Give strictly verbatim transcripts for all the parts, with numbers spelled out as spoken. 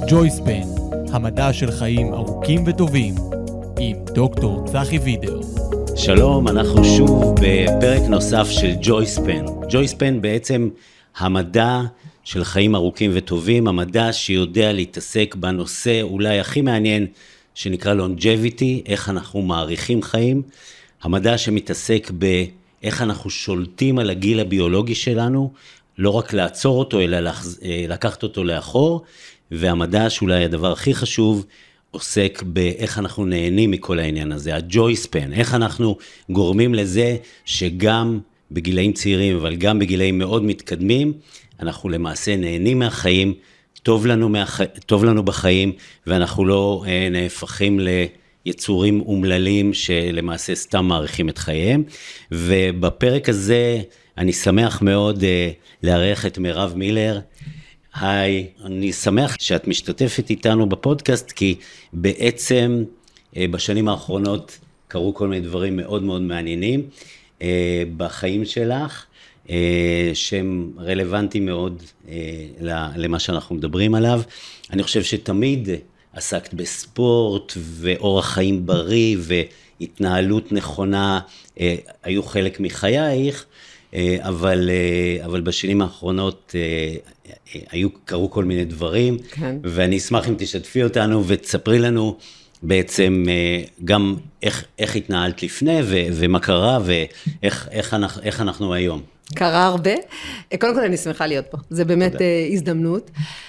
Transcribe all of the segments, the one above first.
ג'ויספן, המדע של חיים ארוכים וטובים, עם דוקטור צחי וידר. שלום, אנחנו שוב בפרק נוסף של ג'ויספן. ג'ויספן בעצם המדע של חיים ארוכים וטובים, המדע שיודע להתעסק בנושא אולי הכי מעניין שנקרא longevity, איך אנחנו מעריכים חיים, המדע שמתעסק באיך אנחנו שולטים על הגיל הביולוגי שלנו, לא רק לעצור אותו, אלא לקחת אותו לאחור, והמדע שאולי הדבר הכי חשוב, עוסק באיך אנחנו נהנים מכל העניין הזה, הג'ויספן, איך אנחנו גורמים לזה שגם בגילאים צעירים, אבל גם בגילאים מאוד מתקדמים, אנחנו למעשה נהנים מהחיים, טוב לנו, מהח... טוב לנו בחיים, ואנחנו לא אה, נהפכים ליצורים אומללים שלמעשה סתם מעריכים את חייהם. ובפרק הזה אני שמח מאוד אה, לארח את מירב מילר. היי, אני שמח שאת משתתפת איתנו בפודקאסט, כי בעצם אה, בשנים האחרונות קרו כל מיני דברים מאוד מאוד מעניינים אה, בחיים שלך, שהם רלוונטיים מאוד למה שאנחנו מדברים עליו. אני חושב שתמיד עסקת בספורט ואורח חיים בריא והתנהלות נכונה, היו חלק מחייך, אבל, אבל בשנים האחרונות היו, קרו כל מיני דברים, כן. ואני אשמח אם תשתפי אותנו ותספרי לנו בעצם גם איך, איך התנהלת לפני ו, ומה קרה ואיך איך אנחנו, איך אנחנו היום. קרה הרבה. קודם כל אני שמחה להיות פה. זה באמת תודה. הזדמנות.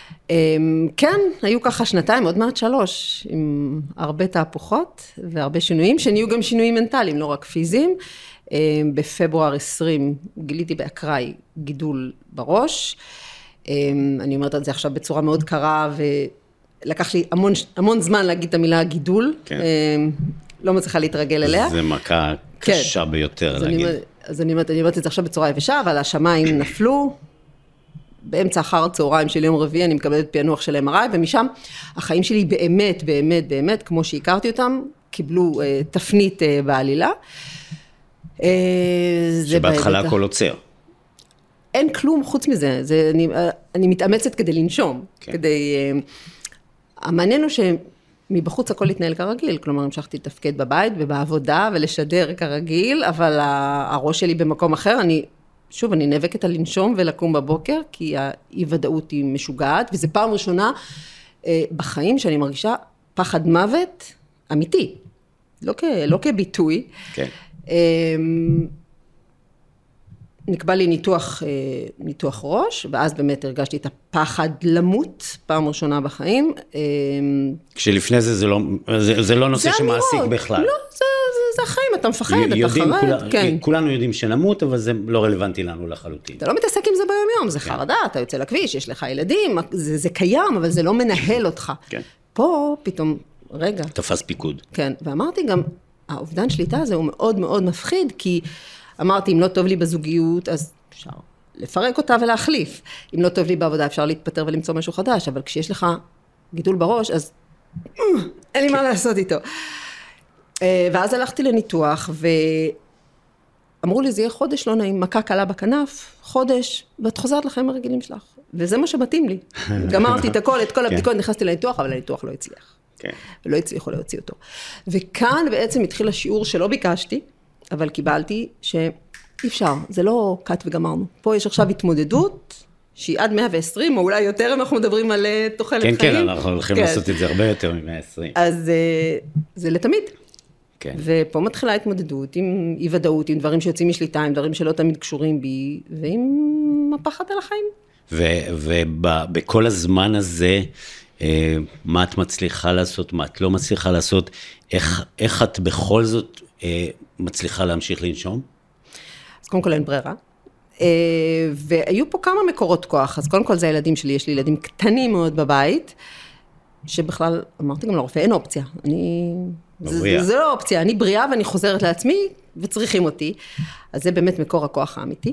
כן, היו ככה שנתיים, עוד מעט שלוש, עם הרבה תהפוכות והרבה שינויים, שנהיו גם שינויים מנטליים, לא רק פיזיים. בפברואר עשרים גיליתי באקראי גידול בראש. אני אומרת את זה עכשיו בצורה מאוד קרה, ולקח לי המון, המון זמן להגיד את המילה גידול. כן. לא מצליחה להתרגל אליה. זה מכה קשה כן. ביותר להגיד. אני, אז אני אומרת, אני אומרת את זה עכשיו בצורה יבשה, אבל השמיים נפלו, באמצע אחר הצהריים של יום רביעי, אני מקבלת פענוח של אם אר איי, ומשם החיים שלי באמת, באמת, באמת, כמו שהכרתי אותם, קיבלו uh, תפנית uh, בעלילה. Uh, שבהתחלה הכל עוצר. אין כלום חוץ מזה, זה, אני, uh, אני מתאמצת כדי לנשום, כן. כדי... Uh, המעניין הוא ש... מבחוץ הכל התנהל כרגיל, כלומר, המשכתי לתפקד בבית ובעבודה ולשדר כרגיל, אבל הראש שלי במקום אחר, אני, שוב, אני נאבקת על לנשום ולקום בבוקר, כי האי-ודאות היא משוגעת, וזה פעם ראשונה בחיים שאני מרגישה פחד מוות אמיתי, לא, כ, לא כביטוי. כן. נקבע לי ניתוח, ניתוח ראש, ואז באמת הרגשתי את הפחד למות, פעם ראשונה בחיים. כשלפני זה זה לא, זה, זה לא נושא שמעסיק בכלל. לא, זה, זה, זה החיים, אתה מפחד, אתה חרד. כולה, כן. כולנו יודעים שנמות, אבל זה לא רלוונטי לנו לחלוטין. אתה לא מתעסק עם זה ביום יום, זה כן. חרדה, אתה יוצא לכביש, יש לך ילדים, זה, זה קיים, אבל זה לא מנהל אותך. כן. פה פתאום, רגע. תפס פיקוד. כן, ואמרתי גם, האובדן שליטה הזה הוא מאוד מאוד מפחיד, כי אמרתי, אם לא טוב לי בזוגיות, אז אפשר לפרק אותה ולהחליף. אם לא טוב לי בעבודה, אפשר להתפטר ולמצוא משהו חדש, אבל כשיש לך גידול בראש, אז אין לי מה לעשות איתו. ואז הלכתי לניתוח, ואמרו לי, זה יהיה חודש לא נעים, מכה קלה בכנף, חודש, ואת חוזרת לחיים הרגילים שלך. וזה מה שמתאים לי. גמרתי את הכל, את כל הבדיקות, נכנסתי לניתוח, אבל הניתוח לא הצליח. ולא הצליחו להוציא אותו. וכאן בעצם התחיל השיעור שלא ביקשתי, אבל קיבלתי שאי אפשר, זה לא קט וגמרנו. פה יש עכשיו התמודדות, שהיא עד מאה ועשרים, או אולי יותר אם אנחנו מדברים על תוחלת חיים. כן, כן, אנחנו הולכים כן. לעשות את זה הרבה יותר מ-מאה ועשרים. אז זה לתמיד. כן. ופה מתחילה התמודדות עם אי ודאות, עם דברים שיוצאים משליטה, עם דברים שלא תמיד קשורים בי, ועם הפחד על החיים. ובכל הזמן הזה, מה את מצליחה לעשות, מה את לא מצליחה לעשות, איך, איך את בכל זאת מצליחה להמשיך לנשום? אז קודם כל אין ברירה, והיו פה כמה מקורות כוח, אז קודם כל זה הילדים שלי, יש לי ילדים קטנים מאוד בבית, שבכלל, אמרתי גם לרופא, אין אופציה, אני, זה, זה לא אופציה, אני בריאה ואני חוזרת לעצמי, וצריכים אותי, אז זה באמת מקור הכוח האמיתי,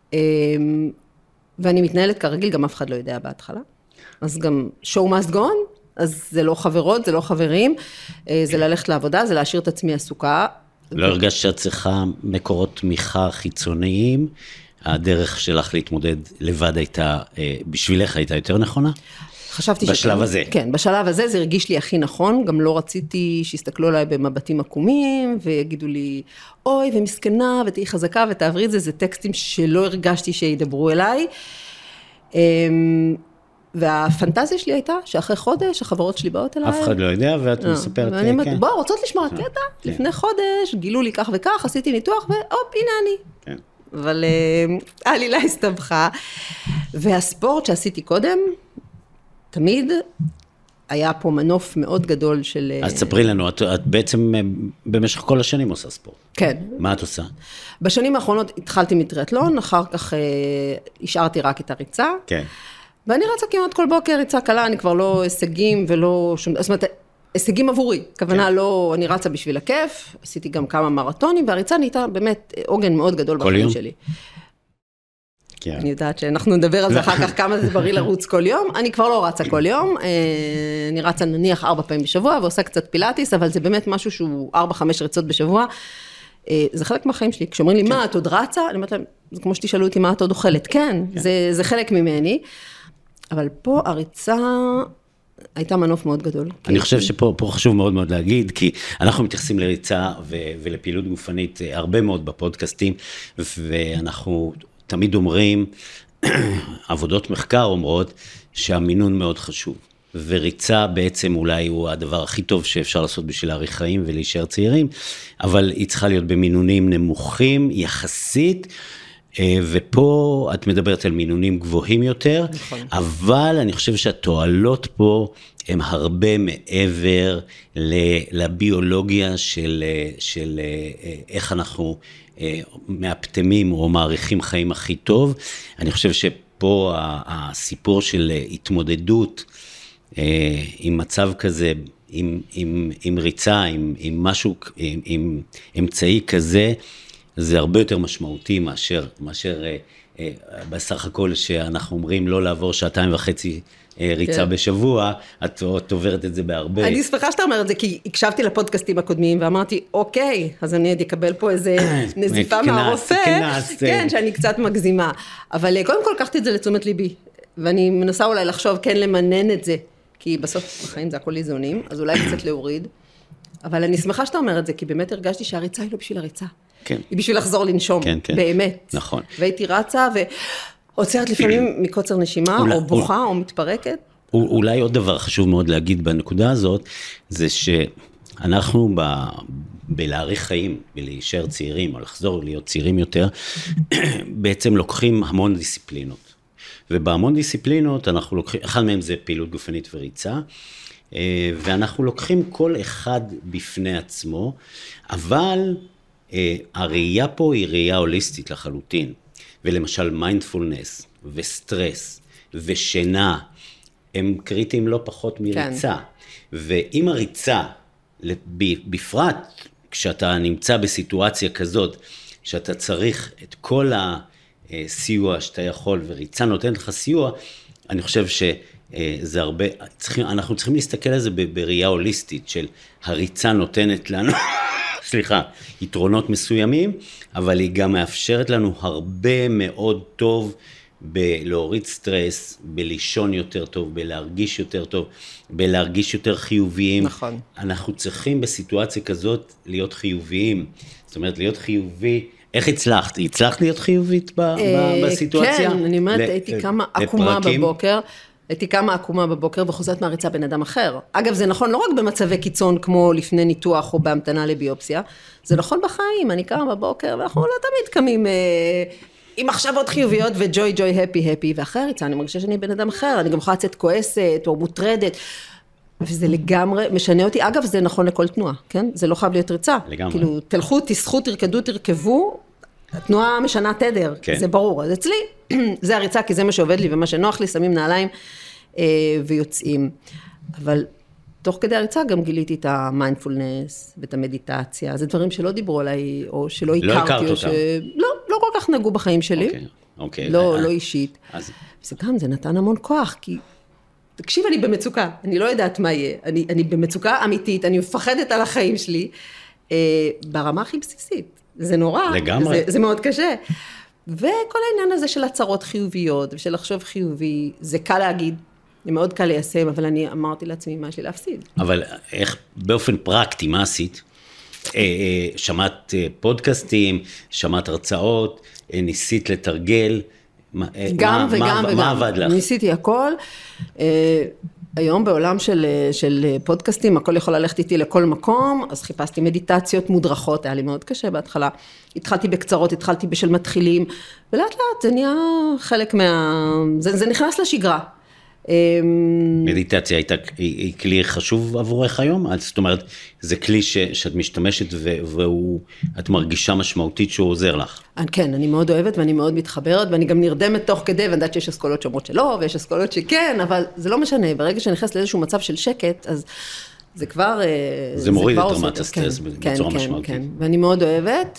ואני מתנהלת כרגיל, גם אף אחד לא יודע בהתחלה, אז גם show must go on, אז זה לא חברות, זה לא חברים, זה ללכת לעבודה, זה להשאיר את עצמי עסוקה. לא הרגשת שאת צריכה מקורות תמיכה חיצוניים, הדרך שלך להתמודד לבד הייתה, בשבילך הייתה יותר נכונה? חשבתי בשלב שכן. הזה. כן, בשלב הזה זה הרגיש לי הכי נכון, גם לא רציתי שיסתכלו עליי במבטים עקומים, ויגידו לי, אוי, ומסכנה, ותהי חזקה, ותעברי את זה, זה טקסטים שלא הרגשתי שידברו אליי. והפנטזיה שלי הייתה, שאחרי חודש, החברות שלי באות אליי. אף אחד לא יודע, ואת מספרת, ואני אומרת, כן. בוא, רוצות לשמוע קטע? לפני חודש, גילו לי כך וכך, עשיתי ניתוח, והופ, הנה אני. כן. אבל העלילה הסתבכה. והספורט שעשיתי קודם, תמיד היה פה מנוף מאוד גדול של... אז תספרי לנו, את, את בעצם במשך כל השנים עושה ספורט. כן. מה את עושה? בשנים האחרונות התחלתי מטריאטלון, אחר כך אה, השארתי רק את הריצה. כן. ואני רצה כמעט כל בוקר, ריצה קלה, אני כבר לא הישגים ולא שום... זאת אומרת, הישגים עבורי. כוונה לא, אני רצה בשביל הכיף, עשיתי גם כמה מרתונים, והריצה נהייתה באמת עוגן מאוד גדול בחיים שלי. כן. אני יודעת שאנחנו נדבר על זה אחר כך, כמה זה בריא לרוץ כל יום. אני כבר לא רצה כל יום, אני רצה נניח ארבע פעמים בשבוע, ועושה קצת פילאטיס, אבל זה באמת משהו שהוא ארבע, חמש ריצות בשבוע. זה חלק מהחיים שלי. כשאומרים לי, מה, את עוד רצה? אני אומרת להם, זה כמו שתשאלו אותי, מה את עוד אוכלת? כן, זה, זה חלק ממני. אבל פה הריצה הייתה מנוף מאוד גדול. אני חושב שפה פה חשוב מאוד מאוד להגיד, כי אנחנו מתייחסים לריצה ו, ולפעילות גופנית הרבה מאוד בפודקאסטים, ואנחנו תמיד אומרים, עבודות מחקר אומרות, שהמינון מאוד חשוב. וריצה בעצם אולי הוא הדבר הכי טוב שאפשר לעשות בשביל להאריך חיים ולהישאר צעירים, אבל היא צריכה להיות במינונים נמוכים יחסית, ופה את מדברת על מינונים גבוהים יותר, נכון. אבל אני חושב שהתועלות פה הם הרבה מעבר לביולוגיה של, של איך אנחנו מאפטמים או מעריכים חיים הכי טוב. אני חושב שפה הסיפור של התמודדות עם מצב כזה, עם, עם, עם ריצה, עם, עם משהו, עם, עם אמצעי כזה, זה הרבה יותר משמעותי מאשר, מאשר אה, אה, בסך הכל שאנחנו אומרים לא לעבור שעתיים וחצי אה, ריצה כן. בשבוע, את, את עוברת את זה בהרבה. אני שמחה שאתה אומר את זה, כי הקשבתי לפודקאסטים הקודמים ואמרתי, אוקיי, אז אני עוד אקבל פה איזה נזיפה מהרופא, כנס, כן, שאני קצת מגזימה. אבל קודם כל לקחתי את זה לתשומת ליבי, ואני מנסה אולי לחשוב כן למנן את זה, כי בסוף בחיים זה הכל איזונים, אז אולי קצת להוריד. אבל אני שמחה שאתה אומר את זה, כי באמת הרגשתי שהריצה היא לא בשביל הריצה. כן. היא בשביל לחזור לנשום, כן, כן. באמת. נכון. והייתי רצה ועוצרת לפעמים מקוצר נשימה, אולי, או בוכה, אולי, או מתפרקת. אולי עוד דבר חשוב מאוד להגיד בנקודה הזאת, זה שאנחנו ב, בלהאריך חיים, בלהישאר צעירים, או לחזור להיות צעירים יותר, בעצם לוקחים המון דיסציפלינות. ובהמון דיסציפלינות אנחנו לוקחים, אחד מהם זה פעילות גופנית וריצה, ואנחנו לוקחים כל אחד בפני עצמו, אבל הראייה פה היא ראייה הוליסטית לחלוטין, ולמשל מיינדפולנס וסטרס ושינה, הם קריטיים לא פחות מריצה, כן. ואם הריצה, בפרט כשאתה נמצא בסיטואציה כזאת, שאתה צריך את כל הסיוע שאתה יכול, וריצה נותנת לך סיוע, אני חושב ש... זה הרבה, צריכים, אנחנו צריכים להסתכל על זה בראייה הוליסטית, של הריצה נותנת לנו, סליחה, יתרונות מסוימים, אבל היא גם מאפשרת לנו הרבה מאוד טוב, בלהוריד סטרס, בלישון יותר טוב, בלהרגיש יותר טוב, בלהרגיש יותר חיוביים. נכון. אנחנו צריכים בסיטואציה כזאת להיות חיוביים, זאת אומרת להיות חיובי, איך הצלחת? הצלחת להיות חיובית בסיטואציה? כן, אני אומרת, הייתי כמה עקומה בבוקר, הייתי כמה עקומה בבוקר וחוזרת מהריצה בן אדם אחר. אגב, זה נכון לא רק במצבי קיצון כמו לפני ניתוח או בהמתנה לביופסיה, זה נכון בחיים, אני קמה בבוקר ואנחנו לא תמיד קמים אה, עם מחשבות חיוביות וג'וי ג'וי הפי הפי, ואחרי הריצה אני מרגישה שאני בן אדם אחר, אני גם יכולה לצאת כועסת או מוטרדת, וזה לגמרי משנה אותי. אגב, זה נכון לכל תנועה, כן? זה לא חייב להיות ריצה. לגמרי. כאילו, תלכו, תשחו, תרקדו, תרכבו, התנועה משנה תדר, כן. זה ברור. אז אצלי, זה הריצה, כי זה מה שעובד לי ומה שנוח לי, שמים נעליים אה, ויוצאים. אבל תוך כדי הריצה גם גיליתי את המיינדפולנס ואת המדיטציה. זה דברים שלא דיברו עליי, או שלא הכרתי. לא הכרת אותם. ש... לא, לא כל כך נגעו בחיים שלי. אוקיי, אוקיי. לא, לא אישית. אז... זה גם, זה נתן המון כוח, כי... תקשיב, אני במצוקה, אני לא יודעת מה יהיה. אני, אני במצוקה אמיתית, אני מפחדת על החיים שלי, אה, ברמה הכי בסיסית. זה נורא, לגמרי. זה, זה מאוד קשה. וכל העניין הזה של הצהרות חיוביות, ושל לחשוב חיובי, זה קל להגיד, זה מאוד קל ליישם, אבל אני אמרתי לעצמי מה יש לי להפסיד. אבל איך, באופן פרקטי, מה עשית? שמעת פודקאסטים, שמעת הרצאות, ניסית לתרגל, גם וגם מה, וגם. מה עבד לך? ניסיתי הכל. היום בעולם של, של פודקאסטים, הכל יכול ללכת איתי לכל מקום, אז חיפשתי מדיטציות מודרכות, היה לי מאוד קשה בהתחלה. התחלתי בקצרות, התחלתי בשל מתחילים, ולאט לאט זה נהיה חלק מה... זה, זה נכנס לשגרה. מדיטציה הייתה, היא, היא כלי חשוב עבורך היום? זאת אומרת, זה כלי ש, שאת משתמשת ואת מרגישה משמעותית שהוא עוזר לך. כן, אני מאוד אוהבת ואני מאוד מתחברת, ואני גם נרדמת תוך כדי, ואני יודעת שיש אסכולות שאומרות שלא, ויש אסכולות שכן, אבל זה לא משנה, ברגע שנכנס לאיזשהו מצב של שקט, אז זה כבר... זה, זה מוריד את רמת הסטרס כן, בצורה כן, משמעותית. כן, ואני מאוד אוהבת.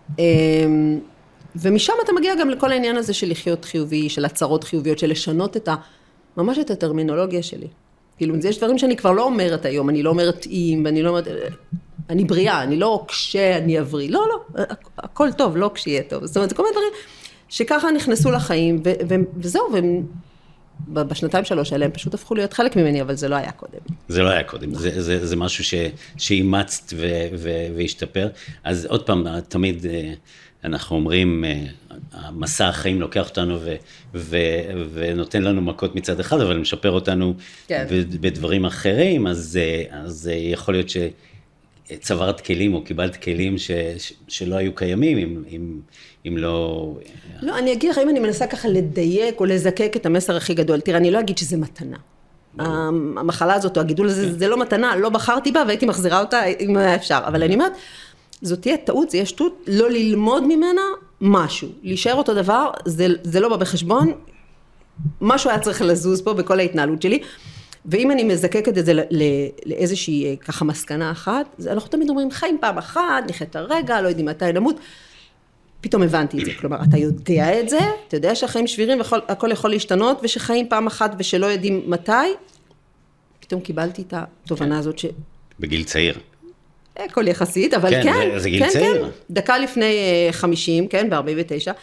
ומשם אתה מגיע גם לכל העניין הזה של לחיות חיובי, של הצהרות חיוביות, של לשנות את ה... ממש את הטרמינולוגיה שלי. כאילו, יש דברים שאני כבר לא אומרת היום, אני לא אומרת אם, ואני לא אומרת, אני בריאה, אני לא כשאני אבריא, לא, לא, הכל טוב, לא כשיהיה טוב. זאת אומרת, זה כל מיני דברים שככה נכנסו לחיים, ו- ו- וזהו, ובשנתיים שלוש האלה הם פשוט הפכו להיות חלק ממני, אבל זה לא היה קודם. זה לא היה קודם, זה, זה, זה משהו ש- שאימצת ו- ו- והשתפר. אז עוד פעם, תמיד... אנחנו אומרים, מסע החיים לוקח אותנו ו- ו- ונותן לנו מכות מצד אחד, אבל משפר אותנו כן. בדברים אחרים, אז, אז יכול להיות שצברת כלים או קיבלת כלים ש- ש- שלא היו קיימים, אם, אם, אם לא... לא, אני אגיד לך, אם אני מנסה ככה לדייק או לזקק את המסר הכי גדול, תראה, אני לא אגיד שזה מתנה. המחלה הזאת או הגידול הזה, כן. זה לא מתנה, לא בחרתי בה והייתי מחזירה אותה אם היה אפשר, אבל אני אומרת, זאת תהיה טעות, זה יהיה שטות, לא ללמוד ממנה משהו. להישאר אותו דבר, זה, זה לא בא בחשבון, משהו היה צריך לזוז פה בכל ההתנהלות שלי, ואם אני מזקקת את זה לאיזושהי ככה מסקנה אחת, אנחנו תמיד אומרים, חיים פעם אחת, נחיה את הרגע, לא יודעים מתי נמות, פתאום הבנתי את זה, כלומר, אתה יודע את זה, אתה יודע שהחיים שבירים והכל יכול להשתנות, ושחיים פעם אחת ושלא יודעים מתי, פתאום קיבלתי את התובנה הזאת ש... בגיל צעיר. הכל יחסית, אבל כן, כן, זה, זה גיל כן, צעיר. כן, דקה לפני חמישים, כן, ב-ארבעים ותשע,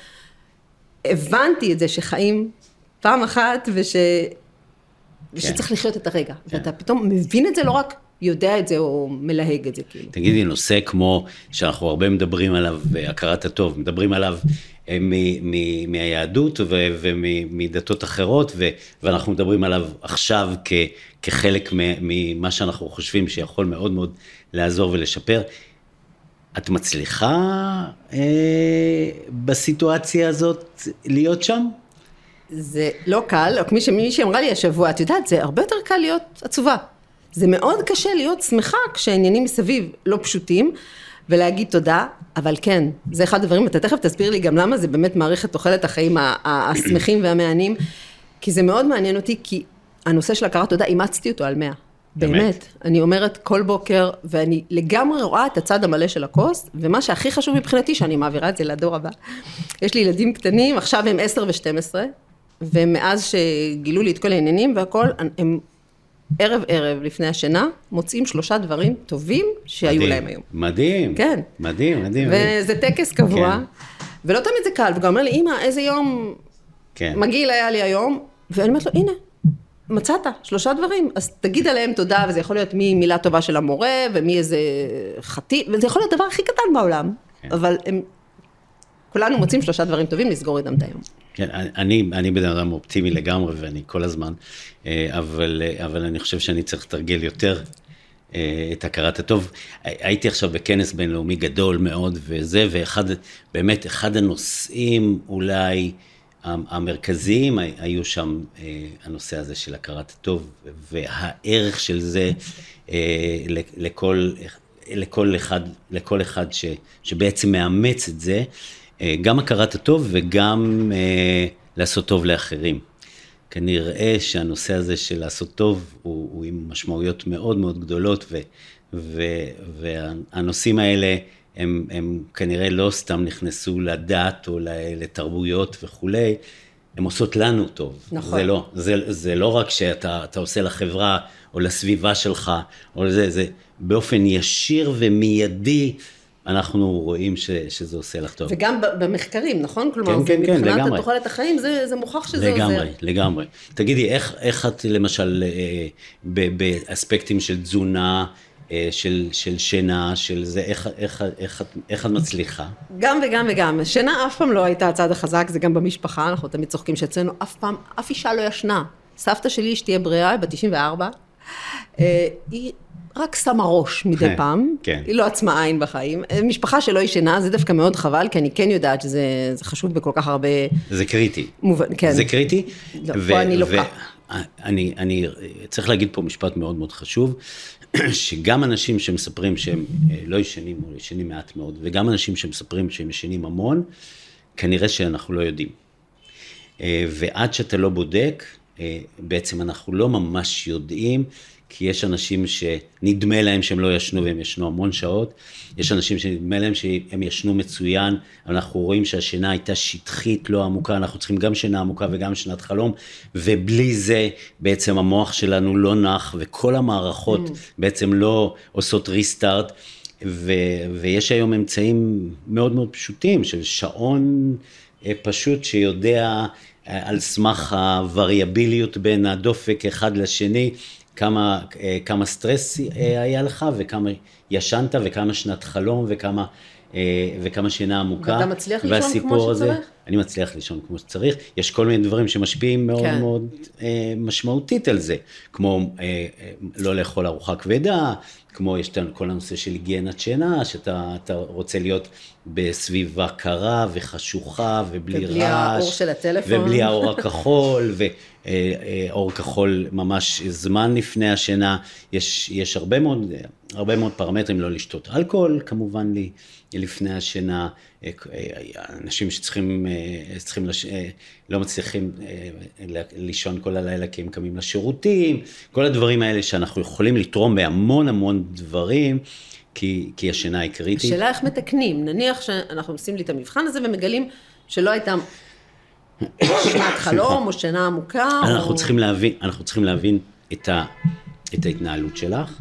הבנתי את זה שחיים פעם אחת, וש... כן. ושצריך לחיות את הרגע, כן. ואתה פתאום מבין את זה, לא רק יודע את זה, או מלהג את זה, כאילו. תגידי, נושא כמו, שאנחנו הרבה מדברים עליו, הכרת הטוב, מדברים עליו מ- מ- מהיהדות ו- ומדתות אחרות, ו- ואנחנו מדברים עליו עכשיו כ- כחלק ממה שאנחנו חושבים שיכול מאוד מאוד לעזור ולשפר. את מצליחה אה, בסיטואציה הזאת להיות שם? זה לא קל, כמי שמי שאמרה לי השבוע, את יודעת, זה הרבה יותר קל להיות עצובה. זה מאוד קשה להיות שמחה כשהעניינים מסביב לא פשוטים, ולהגיד תודה, אבל כן, זה אחד הדברים, אתה תכף תסביר לי גם למה זה באמת מערכת תוחלת החיים השמחים והמעניינים, כי זה מאוד מעניין אותי, כי הנושא של הכרת תודה, אימצתי אותו על מאה. באמת. באמת. אני אומרת כל בוקר, ואני לגמרי רואה את הצד המלא של הכוס, ומה שהכי חשוב מבחינתי, שאני מעבירה את זה לדור הבא. יש לי ילדים קטנים, עכשיו הם עשר ושתים עשרה, ומאז שגילו לי את כל העניינים והכל, הם ערב ערב לפני השינה, מוצאים שלושה דברים טובים שהיו מדהים, להם היום. מדהים. כן. מדהים, מדהים. וזה טקס קבוע, כן. ולא תמיד זה קל, וגם אומר לי, אמא, איזה יום כן. מגעיל היה לי היום, ואני אומרת לו, הנה, מצאת, שלושה דברים, אז תגיד עליהם תודה, וזה יכול להיות מילה טובה של המורה, ומי איזה חטי, וזה יכול להיות הדבר הכי קטן בעולם, כן. אבל הם, כולנו מוצאים שלושה דברים טובים, לסגור איתם את היום. כן, אני, אני בן אדם אופטימי לגמרי, ואני כל הזמן, אבל, אבל אני חושב שאני צריך לתרגל יותר את הכרת הטוב. הייתי עכשיו בכנס בינלאומי גדול מאוד, וזה, ואחד, באמת, אחד הנושאים אולי המרכזיים היו שם הנושא הזה של הכרת הטוב, והערך של זה לכל, לכל אחד, לכל אחד ש, שבעצם מאמץ את זה, גם הכרת הטוב וגם אה, לעשות טוב לאחרים. כנראה שהנושא הזה של לעשות טוב הוא, הוא עם משמעויות מאוד מאוד גדולות, ו, ו, והנושאים האלה הם, הם כנראה לא סתם נכנסו לדת או לתרבויות וכולי, הם עושות לנו טוב. נכון. זה לא, זה, זה לא רק שאתה אתה עושה לחברה או לסביבה שלך, או לזה, זה באופן ישיר ומיידי, אנחנו רואים ש, שזה עושה לך טוב. וגם במחקרים, נכון? כלומר, כן, כן, כן, מבחינת לגמרי. תוחלת החיים, זה, זה מוכח שזה לגמרי, עוזר. לגמרי, לגמרי. תגידי, איך, איך את למשל, באספקטים של תזונה, של, של שינה, של זה, איך, איך, איך, איך את מצליחה? גם וגם וגם. שינה אף פעם לא הייתה הצד החזק, זה גם במשפחה, אנחנו תמיד צוחקים שאצלנו אף פעם, אף אישה לא ישנה. סבתא שלי, שתהיה בריאה, בת תשעים וארבע, היא רק שמה ראש מדי פעם, כן. היא לא עצמה עין בחיים. משפחה שלא ישנה, זה דווקא מאוד חבל, כי אני כן יודעת שזה זה חשוב בכל כך הרבה... זה קריטי. מובן, כן. זה קריטי. לא, פה אני לוקה. אני, אני צריך להגיד פה משפט מאוד מאוד חשוב, שגם אנשים שמספרים שהם לא ישנים או ישנים מעט מאוד, וגם אנשים שמספרים שהם ישנים המון, כנראה שאנחנו לא יודעים. ועד שאתה לא בודק, בעצם אנחנו לא ממש יודעים, כי יש אנשים שנדמה להם שהם לא ישנו והם ישנו המון שעות, יש אנשים שנדמה להם שהם ישנו מצוין, אבל אנחנו רואים שהשינה הייתה שטחית, לא עמוקה, אנחנו צריכים גם שינה עמוקה וגם שינת חלום, ובלי זה בעצם המוח שלנו לא נח, וכל המערכות mm. בעצם לא עושות ריסטארט, ו- ויש היום אמצעים מאוד מאוד פשוטים, של שעון פשוט שיודע על סמך הווריאביליות בין הדופק אחד לשני, כמה, כמה סטרס היה לך, וכמה ישנת, וכמה שנת חלום, וכמה, וכמה שינה עמוקה. ואתה מצליח לישון כמו הזה, שצריך? אני מצליח לישון כמו שצריך. יש כל מיני דברים שמשפיעים מאוד כן. מאוד משמעותית על זה, כמו לא לאכול ארוחה כבדה, כמו יש כל הנושא של היגיינת שינה, שאתה אתה רוצה להיות בסביבה קרה וחשוכה, ובלי רעש. ובלי האור של הטלפון. ובלי האור הכחול, ואור כחול ממש זמן לפני השינה. יש, יש הרבה מאוד, הרבה מאוד פרמטרים, לא לשתות אלכוהול, כמובן לי, לפני השינה. אנשים שצריכים, צריכים לש... לא מצליחים לישון כל הלילה כי הם קמים לשירותים, כל הדברים האלה שאנחנו יכולים לתרום בהמון המון דברים, כי, כי השינה היא קריטית. השאלה איך מתקנים, נניח שאנחנו עושים לי את המבחן הזה ומגלים שלא הייתה שינת חלום או שינה עמוקה. אנחנו או... צריכים להבין, אנחנו צריכים להבין את, ה, את ההתנהלות שלך,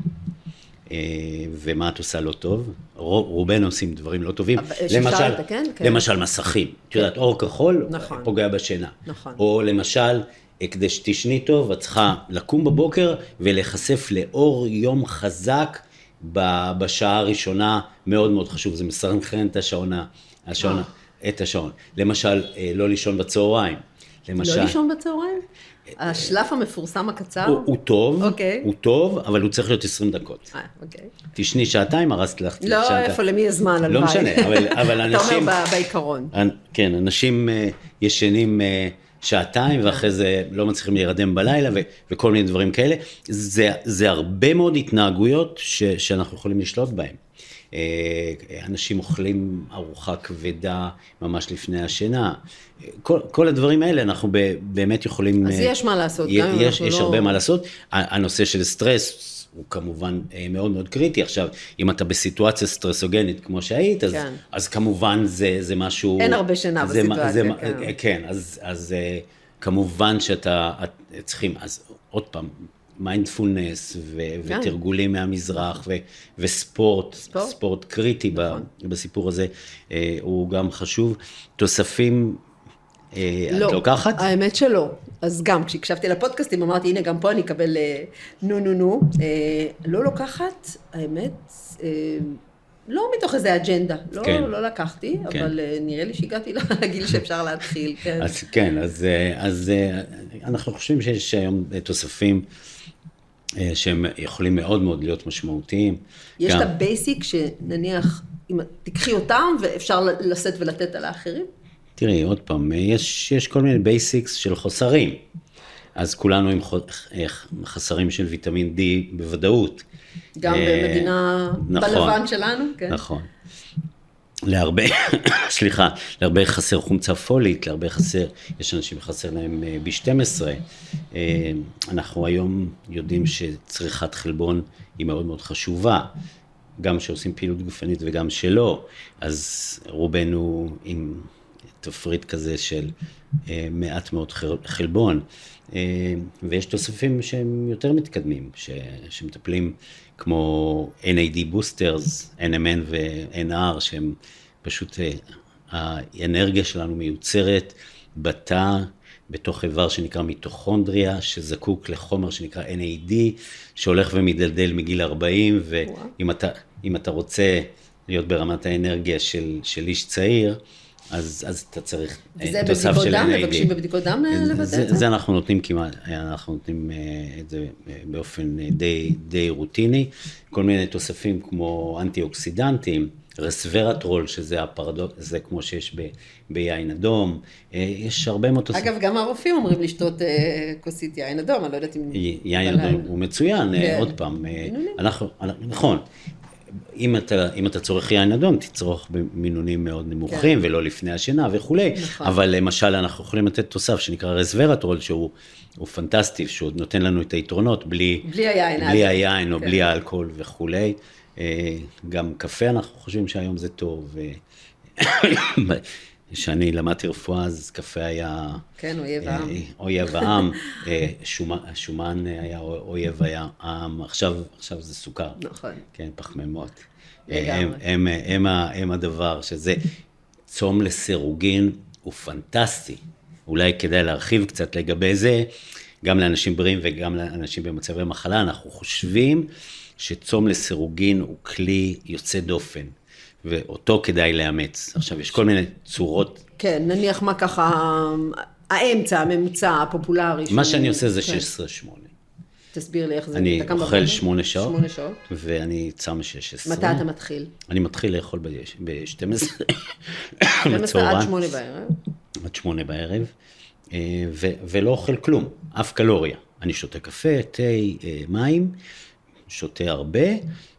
ומה את עושה לא טוב. רובנו עושים דברים לא טובים. למשל, כן? למשל מסכים. את יודעת, אור כחול נכון. פוגע בשינה. נכון. או למשל, כדי שתשני טוב, את צריכה לקום בבוקר ולהיחשף לאור יום חזק בשעה הראשונה, מאוד מאוד חשוב. זה מסנכרן את השעון, השעון, את השעון. למשל, לא לישון בצהריים. למשל, לא לישון בצהריים? השלף המפורסם הקצר? הוא, הוא טוב, אוקיי. הוא טוב, אבל הוא צריך להיות עשרים דקות. אה, אוקיי. תשני שעתיים, הרסת לך. לא, שעתיים. איפה, למי יש זמן, הלוואי. לא משנה, אבל, אבל אנשים... אתה אומר בעיקרון. כן, אנשים ישנים שעתיים, ואחרי זה לא מצליחים להירדם בלילה, ו, וכל מיני דברים כאלה. זה, זה הרבה מאוד התנהגויות ש, שאנחנו יכולים לשלוט בהם. אנשים אוכלים ארוחה כבדה ממש לפני השינה. כל, כל הדברים האלה אנחנו באמת יכולים... אז יש מה לעשות. יש, גם יש, יש לא... הרבה מה לעשות. הנושא של סטרס הוא כמובן מאוד מאוד קריטי. עכשיו, אם אתה בסיטואציה סטרסוגנית כמו שהיית, אז, כן. אז כמובן זה, זה משהו... אין הרבה שינה זה, בסיטואציה. זה, כן, כן אז, אז כמובן שאתה צריכים... אז עוד פעם... מיינדפולנס ותרגולים מהמזרח וספורט, ספורט, ספורט קריטי בסיפור הזה, הוא גם חשוב. תוספים, את לוקחת? האמת שלא. אז גם כשהקשבתי לפודקאסטים אמרתי, הנה גם פה אני אקבל נו נו נו. לא לוקחת, האמת, לא מתוך איזה אג'נדה, לא לקחתי, אבל נראה לי שהגעתי לגיל שאפשר להתחיל. כן, אז אנחנו חושבים שיש היום תוספים, שהם יכולים מאוד מאוד להיות משמעותיים. יש את הבייסיק שנניח, אם תקחי אותם ואפשר לשאת ולתת על האחרים? תראי, עוד פעם, יש, יש כל מיני בייסיקס של חוסרים. אז כולנו עם חסרים של ויטמין D בוודאות. גם במדינה בלבן שלנו, כן. נכון. להרבה, סליחה, להרבה חסר חומצה פולית, להרבה חסר, יש אנשים חסר להם בי שתים עשרה. אנחנו היום יודעים שצריכת חלבון היא מאוד מאוד חשובה, גם שעושים פעילות גופנית וגם שלא, אז רובנו עם, תפריט כזה של מעט מאוד חלבון, ויש תוספים שהם יותר מתקדמים, שמטפלים כמו אן איי די בוסטרס, אן אם אן ו-אן אר, שהם פשוט, האנרגיה שלנו מיוצרת בתא, בתוך איבר שנקרא מיטוכונדריה, שזקוק לחומר שנקרא אן איי די, שהולך ומדלדל מגיל ארבעים, ואם אתה, אם אתה רוצה להיות ברמת האנרגיה של, של איש צעיר, אז, אז אתה צריך תוסף של אן איי די. מבקשים בבדיקות דם לבטא את זה? זה אנחנו נותנים כמעט, אנחנו נותנים את זה באופן די, די רוטיני, כל מיני תוספים כמו אנטי-אוקסידנטים, רסוורטרול, שזה הפרדוקס, זה כמו שיש ב, ביין אדום, יש הרבה מאוד תוספים. אגב, גם הרופאים אומרים לשתות כוסית יין אדום, אני לא יודעת אם... יין אדום הוא מצוין, עוד פעם, אנחנו, נכון, אם אתה, אם אתה צורך יין אדום, תצרוך במינונים מאוד נמוכים, ולא לפני השינה וכולי, אבל למשל אנחנו יכולים לתת תוסף שנקרא רסוורטרול, שהוא פנטסטי, שהוא נותן לנו את היתרונות, בלי היין או בלי האלכוהול וכולי. גם קפה אנחנו חושבים שהיום זה טוב, כשאני למדתי רפואה אז קפה היה כן, אויב העם, אויב העם, שומן היה אויב העם, עכשיו זה סוכר, נכון, כן, פחמימות, הם, הם, הם הדבר שזה צום לסירוגין הוא פנטסטי, אולי כדאי להרחיב קצת לגבי זה, גם לאנשים בריאים וגם לאנשים במצבי מחלה, אנחנו חושבים שצום לסירוגין הוא כלי יוצא דופן, ואותו כדאי לאמץ. עכשיו, יש כל מיני צורות. כן, נניח מה ככה, האמצע, הממוצע, הפופולרי. מה שאני עושה זה שש עשרה שמונה. תסביר לי איך זה. אני אוכל שמונה שעות, שמונה שעות, ואני צם שש עשרה. מתי אתה מתחיל? אני מתחיל לאכול ב-שתים עשרה. שתים עשרה עד שמונה בערב. עד שמונה בערב, ולא אוכל כלום, אף קלוריה. אני שותה קפה, תה, מים, שותה הרבה,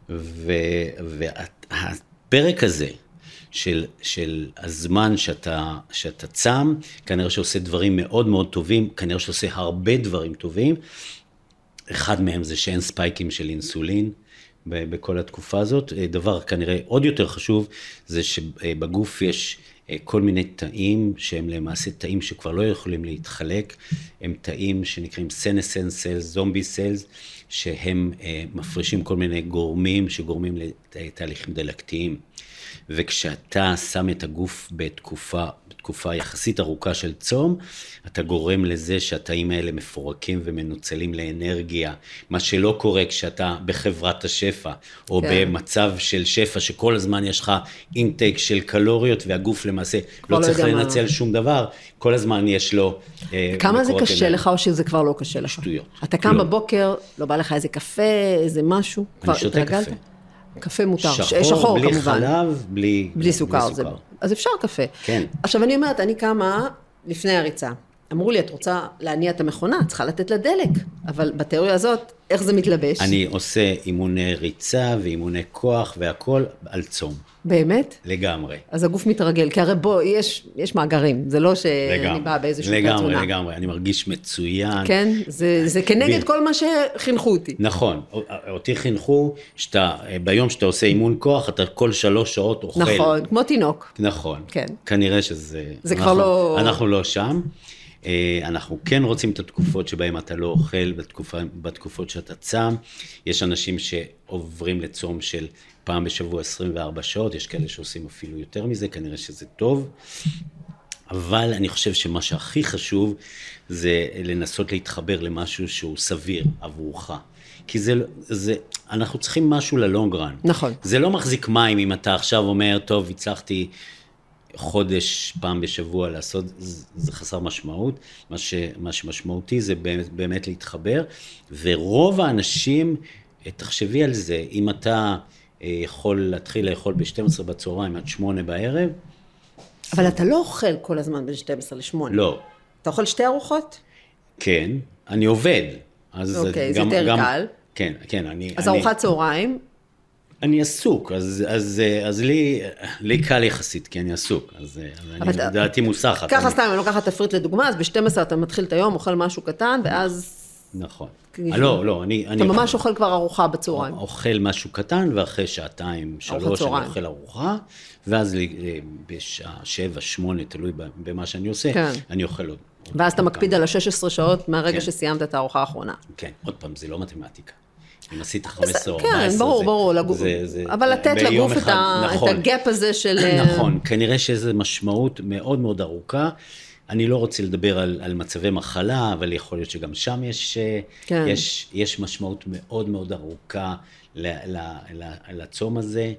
והפרק הזה של, של הזמן שאתה, שאתה צם, כנראה שעושה דברים מאוד מאוד טובים, כנראה שעושה הרבה דברים טובים, אחד מהם זה שאין ספייקים של אינסולין בכל התקופה הזאת, דבר כנראה עוד יותר חשוב, זה שבגוף יש כל מיני תאים שהם למעשה תאים שכבר לא יכולים להתחלק, הם תאים שנקראים senescent cells, zombie cells, שהם מפרישים כל מיני גורמים שגורמים לתהליכים דלקתיים. וכשאתה שם את הגוף בתקופה, בתקופה יחסית ארוכה של צום, אתה גורם לזה שהתאים האלה מפורקים ומנוצלים לאנרגיה, מה שלא קורה כשאתה בחברת השפע, או כן. במצב של שפע, שכל הזמן יש לך אינטייק של קלוריות, והגוף למעשה לא צריך לנצל מה... שום דבר, כל הזמן יש לו... כמה זה קשה אנרגיה. לך, או שזה כבר לא קשה לך? שטויות. אתה קם לא. בבוקר, לא בא לך איזה קפה, איזה משהו? אני שותה קפה. קפה מותר, שחור, שחור בלי כמובן. חלב, בלי, בלי סוכר. בלי סוכר. זה, אז אפשר קפה. כן. עכשיו אני אומרת, אני קמה לפני הריצה. אמרו לי, את רוצה להניע את המכונה, צריכה לתת לה דלק. אבל בתיאוריה הזאת, איך זה מתלבש? אני עושה אימוני ריצה ואימוני כוח והכל על צום. באמת? לגמרי. אז הגוף מתרגל, כי הרי בוא, יש, יש מאגרים, זה לא שאני באה באיזשהו תצונה. לגמרי, לגמרי, לגמרי, אני מרגיש מצוין. כן, זה, זה כנגד ב... כל מה שחינכו אותי. נכון, אותי חינכו, שאתה, ביום שאתה עושה אימון כוח, אתה כל שלוש שעות אוכל. נכון, כמו תינוק. נכון. כן. כנראה שזה... זה אנחנו, כבר לא... אנחנו לא שם. אנחנו כן רוצים את התקופות שבהם אתה לא אוכל, בתקופה, בתקופות שאתה צם. יש אנשים שעוברים לצום של פעם בשבוע עשרים וארבע שעות, יש כאלה שעושים אפילו יותר מזה, כנראה שזה טוב. אבל אני חושב שמה שהכי חשוב זה לנסות להתחבר למשהו שהוא סביר עבורך. כי זה, זה, אנחנו צריכים משהו ללונגרן. נכון. זה לא מחזיק מים אם אתה עכשיו אומר, טוב, הצלחתי חודש פעם בשבוע לעשות, זה חסר משמעות. מה, ש, מה שמשמעותי זה באמת, באמת להתחבר. ורוב האנשים, תחשבי על זה, אם אתה יכול להתחיל לאכול ב-שתים עשרה בצהריים עד שמונה בערב. אבל אתה לא אוכל כל הזמן בין שתים עשרה לשמונה. לא. אתה אוכל שתי ארוחות? כן, אני עובד. אוקיי, זה יותר קל. כן, כן, אני... אז ארוחת צהריים? אני עסוק, אז, אז, אז לי, לי קל יחסית, כי אני עסוק, אז, אז אני דעתי מוסחת. ככה סתם, אני לוקחת תפריט לדוגמה, אז ב-שתים עשרה אתה מתחיל את היום, אוכל משהו קטן, ואז נכון. לא, לא, אני... אתה ממש אוכל כבר ארוחה בצהריים. אוכל משהו קטן, ואחרי שעתיים, שלוש, אני אוכל ארוחה, ואז בשעה שבע, שמונה, תלוי במה שאני עושה, אני אוכל עוד. ואז אתה מקפיד על ה-שש עשרה שעות מהרגע שסיימת את הארוחה האחרונה. כן, עוד פעם, זה לא מתמטיקה. אם עשית חמש עשרה או ארבע עשרה, כן, ברור, ברור, אבל לתת לגוף את הגאפ הזה של... נכון, כנראה שזו משמעות מאוד מאוד ארוכה. אני לא רוצה לדבר על, על מצבי מחלה, אבל יכול להיות שגם שם יש, כן. יש, יש משמעות מאוד מאוד ארוכה לצום הזה.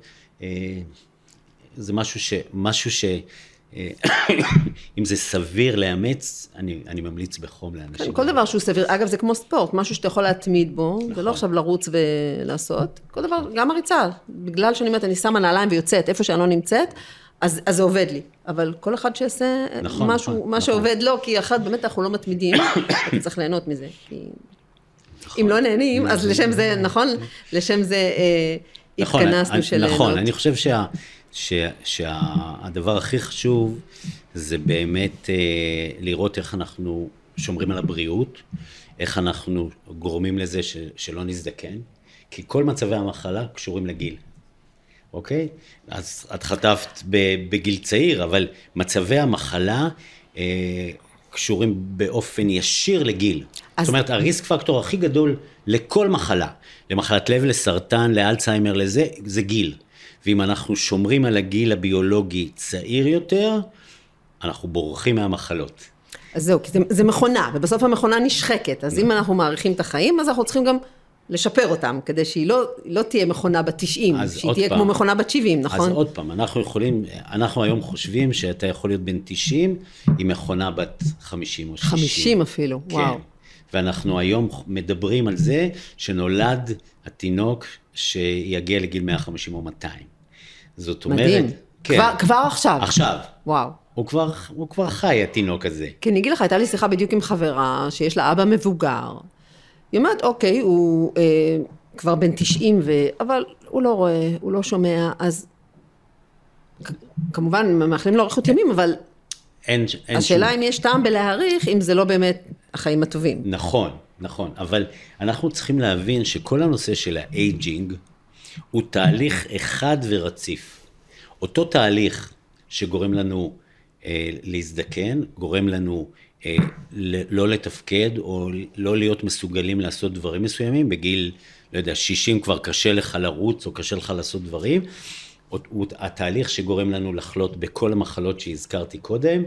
זה משהו ש... משהו ש אם זה סביר לאמץ, אני, אני ממליץ בחום לאנשים. כן, כל דבר שהוא סביר, אגב זה כמו ספורט, משהו שאתה יכול להתמיד בו, נכון. זה לא עכשיו לרוץ ולעשות, כל דבר, גם הריצה, בגלל שאני אומרת, אני שמה נעליים ויוצאת, איפה שאני לא נמצאת, אז, אז זה עובד לי, אבל כל אחד שיעשה נכון, משהו, נכון, מה נכון. שעובד לו, כי אחד באמת אנחנו לא מתמידים, אתה צריך ליהנות מזה, כי נכון. אם לא נהנים, אז לשם זה, נכון, לשם זה אה, נכון, התכנסנו של ליהנות. נכון, אני חושב שה... שהדבר הכי חשוב זה באמת לראות איך אנחנו שומרים על הבריאות, איך אנחנו גורמים לזה שלא נזדקן, כי כל מצבי המחלה קשורים לגיל, אוקיי? אז את חטפת בגיל צעיר, אבל מצבי המחלה קשורים באופן ישיר לגיל. זאת אומרת, הריסק פקטור הכי גדול לכל מחלה, למחלת לב, לסרטן, לאלצהיימר, לזה, זה גיל. ואם אנחנו שומרים על הגיל הביולוגי צעיר יותר, אנחנו בורחים מהמחלות. אז זהו, כי זה, זה מכונה, ובסוף המכונה נשחקת, אז אם אנחנו מעריכים את החיים, אז אנחנו צריכים גם לשפר אותם, כדי שהיא לא, לא תהיה מכונה בת-תשעים, שהיא תהיה פעם, כמו מכונה בת-שבעים, נכון? אז עוד פעם, אנחנו יכולים, אנחנו היום חושבים שאתה יכול להיות בן תשעים, עם מכונה בת חמישים או שישים. חמישים אפילו, כן. וואו. ואנחנו היום מדברים על זה, שנולד התינוק שיגיע לגיל מאה וחמישים או מאתיים. זאת אומרת... מדהים. כן. כבר, כבר עכשיו. עכשיו. וואו. הוא כבר, הוא כבר חי, התינוק הזה. כי אני אגיד לך, הייתה לי שיחה בדיוק עם חברה, שיש לה אבא מבוגר. היא אומרת, אוקיי, הוא אה, כבר בן תשעים, ו... אבל הוא לא רואה, הוא לא שומע, אז כמובן, מאחלים לו אריכות ימים, אבל אין, אין השאלה שום... אם יש טעם בלהעריך, אם זה לא באמת החיים הטובים. נכון, נכון, אבל אנחנו צריכים להבין שכל הנושא של האייג'ינג, הוא תהליך אחד ורציף. אותו תהליך שגורם לנו אה, להזדקן, גורם לנו אה, לא לתפקד, או לא להיות מסוגלים לעשות דברים מסוימים, בגיל, לא יודע, שישים כבר קשה לך לרוץ, או קשה לך לעשות דברים, הוא התהליך שגורם לנו לחלות בכל המחלות שהזכרתי קודם,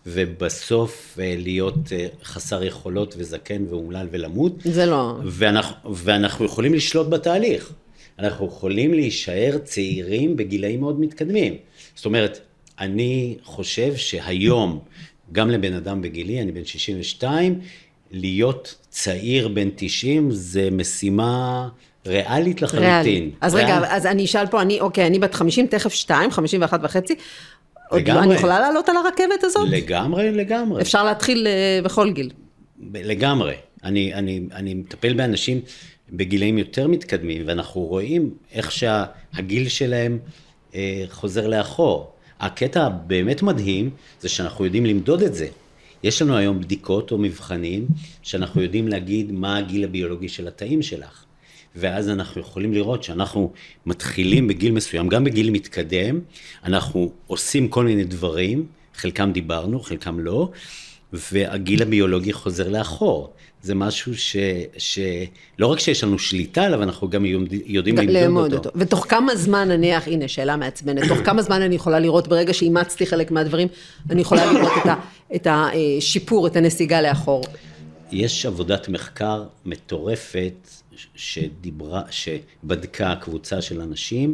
ובסוף להיות חסר יכולות וזקן ואומלל ולמות. זה לא. ואנחנו, ואנחנו יכולים לשלוט בתהליך. אנחנו יכולים להישאר צעירים בגילאים מאוד מתקדמים. זאת אומרת, אני חושב שהיום, גם לבן אדם בגילי, אני בן שישים ושתיים, להיות צעיר בן תשעים זה משימה ריאלית לחלוטין. ריאלי. אז ריאל... רגע, אז אני אשאל פה, אני, אוקיי, אני בת חמישים, תכף שתיים, חמישים ואחת וחצי, עוד לא, אני יכולה לעלות על הרכבת הזאת? לגמרי, לגמרי. אפשר להתחיל uh, בכל גיל. לגמרי. אני, אני, אני מטפל באנשים בגילאים יותר מתקדמים, ואנחנו רואים איך שהגיל שלהם uh, חוזר לאחור. הקטע באמת מדהים, זה שאנחנו יודעים למדוד את זה. יש לנו היום בדיקות או מבחנים, שאנחנו יודעים להגיד מה הגיל הביולוגי של התאים שלך. ואז אנחנו יכולים לראות שאנחנו מתחילים בגיל מסוים, גם בגיל מתקדם, אנחנו עושים כל מיני דברים, חלקם דיברנו, חלקם לא, והגיל הביולוגי חוזר לאחור. זה משהו ש, שלא רק שיש לנו שליטה עליו, אנחנו גם יודעים למדוד אותו. אותו. ותוך כמה זמן נניח, הנה שאלה מעצבנת, תוך כמה זמן אני יכולה לראות, ברגע שאימצתי חלק מהדברים, אני יכולה לראות את, ה, את השיפור, את הנסיגה לאחור. יש עבודת מחקר מטורפת, שדיברה, שבדקה קבוצה של אנשים,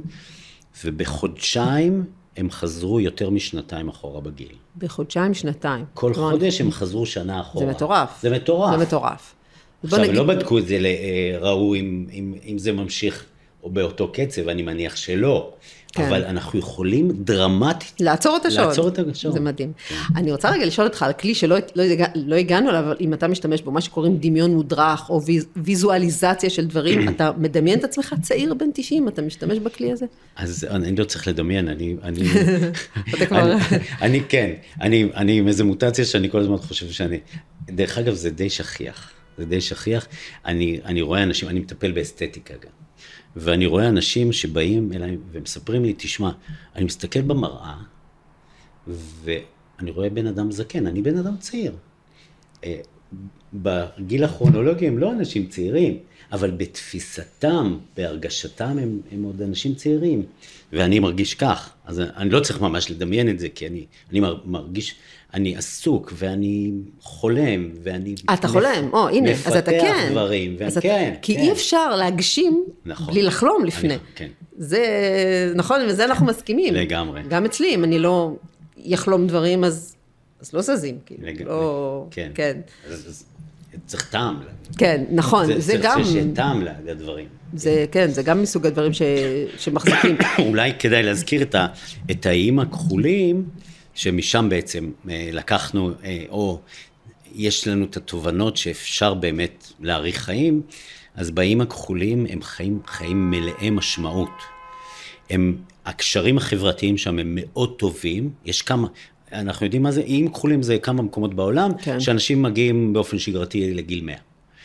ובחודשיים הם חזרו יותר משנתיים אחורה בגיל. בחודשיים, שנתיים. כל חודש הם חזרו שנה אחורה. זה מטורף. זה מטורף. זה מטורף. עכשיו, נגיד... לא בדקו את זה, ראו אם, אם, אם זה ממשיך או באותו קצב, אני מניח שלא. כן. אבל אנחנו יכולים דרמטית... לעצור את השעון. לעצור את השעון. זה מדהים. כן. אני רוצה רגע לשאול אותך על כלי שלא לא, לא הגענו אליו, אבל אם אתה משתמש בו, מה שקוראים דמיון מודרך, או ויז, ויזואליזציה של דברים, אתה מדמיין את עצמך צעיר בן תשעים, אתה משתמש בכלי הזה? אז אני לא צריך לדמיין, אני... אני, אני, אני כן, אני, אני עם איזו מוטציה שאני כל הזמן חושב שאני... דרך אגב, זה די שכיח. זה די שכיח. אני, אני רואה אנשים, אני מטפל באסתטיקה גם, ואני רואה אנשים שבאים אליי ומספרים לי, תשמע, אני מסתכל במראה, ואני רואה בן אדם זקן, אני בן אדם צעיר. בגיל הכרונולוגי הם לא אנשים צעירים, אבל בתפיסתם, בהרגשתם, הם, הם עוד אנשים צעירים. ואני מרגיש כך. אז אני לא צריך ממש לדמיין את זה, כי אני, אני מרגיש, אני עסוק, ואני חולם, ואני... אתה חולם, או, הנה, אז אתה כן. מפתח דברים, ואני כן. כי אי אפשר להגשים בלי לחלום לפני. כן. זה, נכון, וזה אנחנו מסכימים. לגמרי. גם אצלי, אם אני לא יחלום דברים, אז לא זזים. לגמרי. כן. כן. צריך טעם. כן, נכון, זה, זה גם... צריך שיהיה טעם לדברים. זה, כן, זה גם מסוג הדברים ש, שמחזיקים. אולי כדאי להזכיר את, ה, את האיים הכחולים, שמשם בעצם לקחנו, או יש לנו את התובנות שאפשר באמת להאריך חיים, אז באיים הכחולים הם חיים, חיים מלאי משמעות. הם, הקשרים החברתיים שם הם מאוד טובים, יש כמה... אנחנו יודעים מה זה, איים כחולים זה כמה מקומות בעולם, כן. שאנשים מגיעים באופן שגרתי לגיל מאה.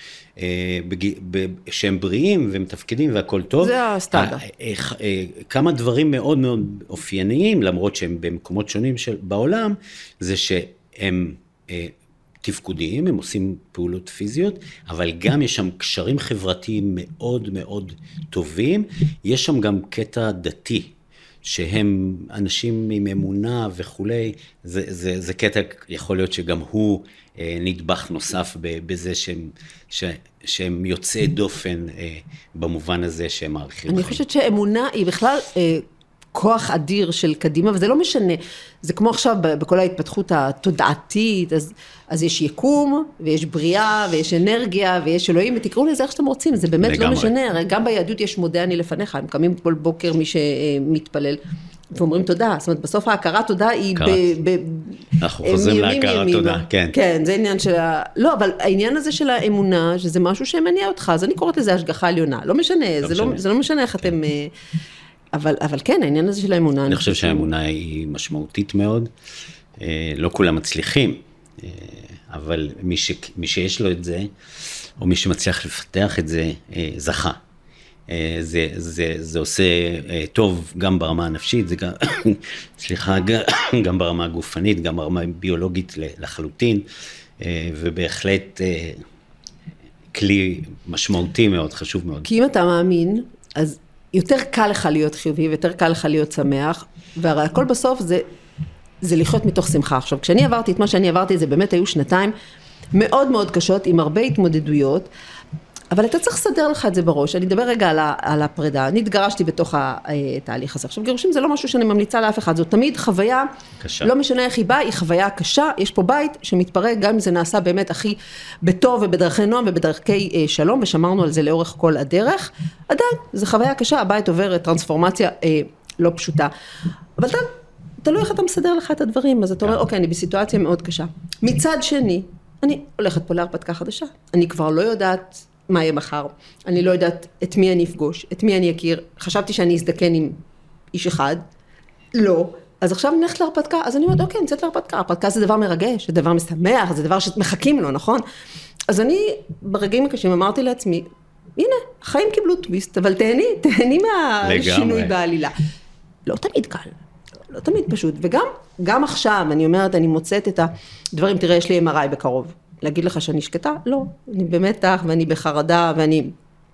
שהם בריאים ומתפקדים והכל טוב. זה הסטנדרט. כמה דברים מאוד מאוד אופייניים, למרות שהם במקומות שונים של, בעולם, זה שהם תפקודיים, הם עושים פעולות פיזיות, אבל גם יש שם קשרים חברתיים מאוד מאוד טובים, יש שם גם קטע דתי. שהם אנשים עם אמונה וכולי, זה, זה, זה קטע, יכול להיות שגם הוא אה, נדבך נוסף בזה שהם, ש, שהם יוצאי דופן אה, במובן הזה שהם מעריכים. אני חושבת שאמונה היא בכלל אה, כוח אדיר של קדימה, וזה לא משנה, זה כמו עכשיו בכל ההתפתחות התודעתית, אז, אז יש יקום, ויש בריאה, ויש אנרגיה, ויש אלוהים, ותקראו לזה איך שאתם רוצים, זה באמת לגמרי. לא משנה, הרי גם ביהדות יש מודה אני לפניך, הם קמים כל בוקר מי שמתפלל, ואומרים תודה, זאת אומרת, בסוף ההכרה תודה היא ב... ב אנחנו חוזרים להכרה תודה, כן. כן, זה עניין של ה... לא, אבל העניין הזה של האמונה, שזה משהו שמניע אותך, אז אני קוראת לזה השגחה עליונה, לא משנה, לא זה, משנה. לא, זה לא משנה איך אתם... אבל, אבל כן, העניין הזה של האמונה... אני חושב שהאמונה היא משמעותית מאוד, לא כולם מצליחים, אבל מי, ש, מי שיש לו את זה, או מי שמצליח לפתח את זה, זכה. זה, זה, זה עושה טוב גם ברמה הנפשית, זה גם, סליחה, גם ברמה הגופנית, גם ברמה ביולוגית לחלוטין, ובהחלט כלי משמעותי מאוד, חשוב מאוד. כי אם אתה מאמין, אז... יותר קל לך להיות חיובי, ויותר קל לך להיות שמח, והרי הכל בסוף זה, זה לחיות מתוך שמחה. עכשיו, כשאני עברתי את מה שאני עברתי, זה באמת היו שנתיים מאוד מאוד קשות, עם הרבה התמודדויות, אבל אתה צריך לסדר לך את זה בראש. אני אדבר רגע על, על הפרידה. אני התגרשתי בתוך התהליך הזה. עכשיו, גירושים זה לא משהו שאני ממליצה לאף אחד, זאת תמיד חוויה, קשה. לא משנה איך היא באה, היא חוויה קשה. יש פה בית שמתפרק, גם אם זה נעשה באמת הכי בטוב ובדרכי נועם ובדרכי שלום, ושמרנו על זה לאורך כל הדרך. עדיין, זו חוויה קשה, הבית עובר טרנספורמציה אה, לא פשוטה. אבל אתה, אתה לא איך אתה מסדר לך את הדברים, אז אתה אומר, אוקיי, אני בסיטואציה מאוד קשה. מצד שני, אני הולכת פה להרפתקה חדשה. אני כבר לא יודעת מה יהיה מחר. אני לא יודעת את מי אני אפגוש, את מי אני אכיר. חשבתי שאני אזדקן עם איש אחד. לא. אז עכשיו אני הולכת להרפתקה. אז אני אומרת, אוקיי, נצאת להרפתקה. הרפתקה זה דבר מרגש, זה דבר משמח, זה דבר שמחכים לו, נכון? אז אני ברגעים הקשים אמרתי לעצמי, הנה, החיים קיבלו טוויסט, אבל תהני, תהני מהשינוי בעלילה. לא תמיד קל, לא תמיד פשוט. וגם, גם עכשיו, אני אומרת, אני מוצאת את הדברים, תראה, יש לי אם אר איי בקרוב. להגיד לך שאני שקטה? לא. אני במתח, ואני בחרדה, ואני,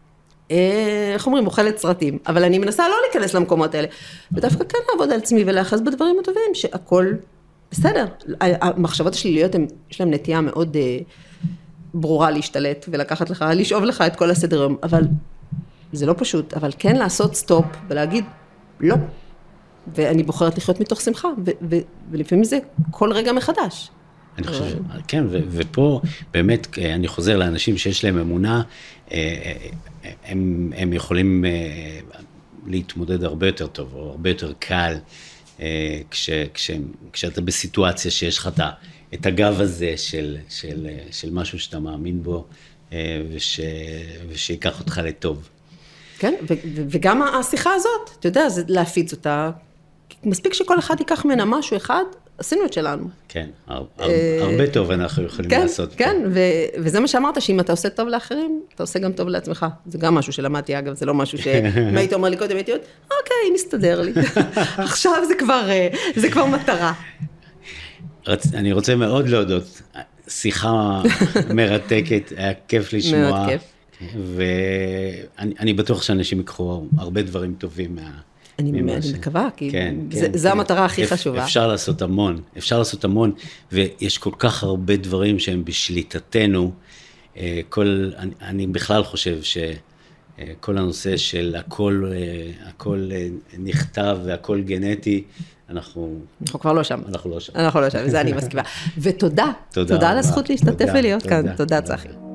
איך אומרים, אוכלת סרטים. אבל אני מנסה לא להיכנס למקומות האלה. ודווקא כן לעבוד על עצמי, ולאחז בדברים הטובים, שהכל בסדר. המחשבות השליליות, יש להם נטייה מאוד ברורה להשתלט, ולקחת לך, לשאוב לך את כל הסדר יום. אבל זה לא פשוט. אבל כן לעשות סטופ, ולהגיד, לא. ואני בוחרת לחיות מתוך שמחה, ולפעמים זה כל רגע מחדש. אני חושב, כן, ופה באמת אני חוזר לאנשים שיש להם אמונה, הם, הם יכולים להתמודד הרבה יותר טוב, או הרבה יותר קל, כש, כש, כשאתה בסיטואציה שיש לך את הגב הזה של, של, של משהו שאתה מאמין בו, וש, ושיקח אותך לטוב. כן, וגם השיחה הזאת, אתה יודע, זה להפיץ אותה, מספיק שכל אחד ייקח ממנה משהו אחד, עשינו את שלנו. כן, הרבה טוב אנחנו יכולים לעשות. כן, וזה מה שאמרת, שאם אתה עושה טוב לאחרים, אתה עושה גם טוב לעצמך. זה גם משהו שלמדתי, אגב, זה לא משהו שאם היית אומר לי קודם, הייתי אומרת, אוקיי, מסתדר לי. עכשיו זה כבר מטרה. אני רוצה מאוד להודות. שיחה מרתקת, היה כיף לשמוע. מאוד כיף. ואני בטוח שאנשים יקחו הרבה דברים טובים מה... אני מקווה, כי זו המטרה הכי חשובה. אפשר לעשות המון, אפשר לעשות המון, ויש כל כך הרבה דברים שהם בשליטתנו. אני בכלל חושב שכל הנושא של הכל, הכל נכתב והכל גנטי, אנחנו... אנחנו כבר לא שם. אנחנו לא שם. אנחנו לא שם, וזה אני מסכימה. ותודה, תודה על הזכות להשתתף ולהיות כאן. תודה, צחי.